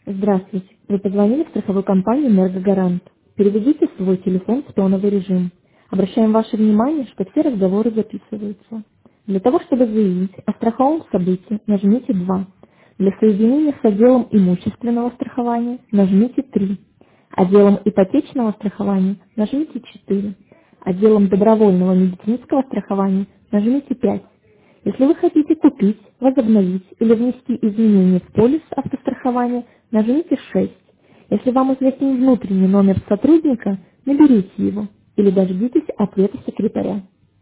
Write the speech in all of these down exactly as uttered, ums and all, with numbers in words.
Здравствуйте. Вы позвонили в страховую компанию «Энергогарант». Переведите свой телефон в тоновый режим. Обращаем ваше внимание, что все разговоры записываются. Для того, чтобы заявить о страховом событии, нажмите два. Для соединения с отделом имущественного страхования нажмите три. Отделом ипотечного страхования нажмите четыре. Отделом добровольного медицинского страхования нажмите пять. Если вы хотите купить, возобновить или внести изменения в полис автострахования, нажмите шесть. Если вам известен внутренний номер сотрудника, наберите его или дождитесь ответа секретаря.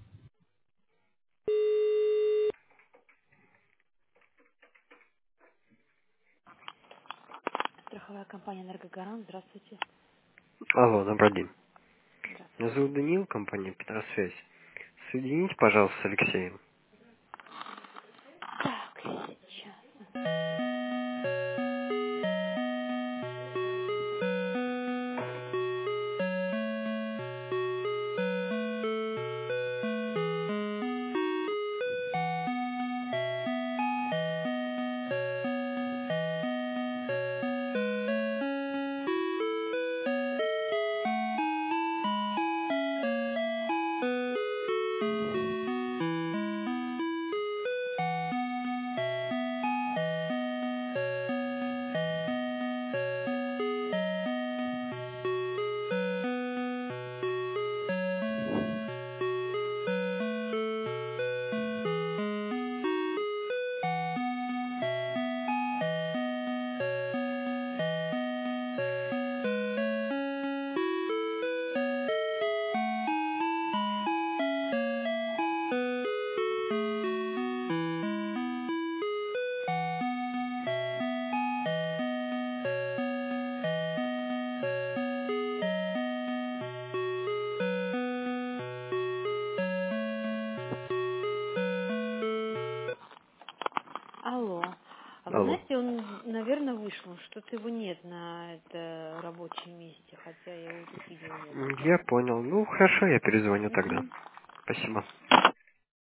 Страховая компания «Энергогарант». Здравствуйте. Алло, добрый день. Меня Здравствуйте. зовут Даниил, компания Петросвязь. Соедините, пожалуйста, с Алексеем. Так, сейчас. Алло. А вы Алло. знаете, он, наверное, вышел. Что-то его нет на это рабочем месте, хотя я его тут видела М, несколько Я раз. понял. Ну, хорошо, я перезвоню тогда. Мгм. Спасибо.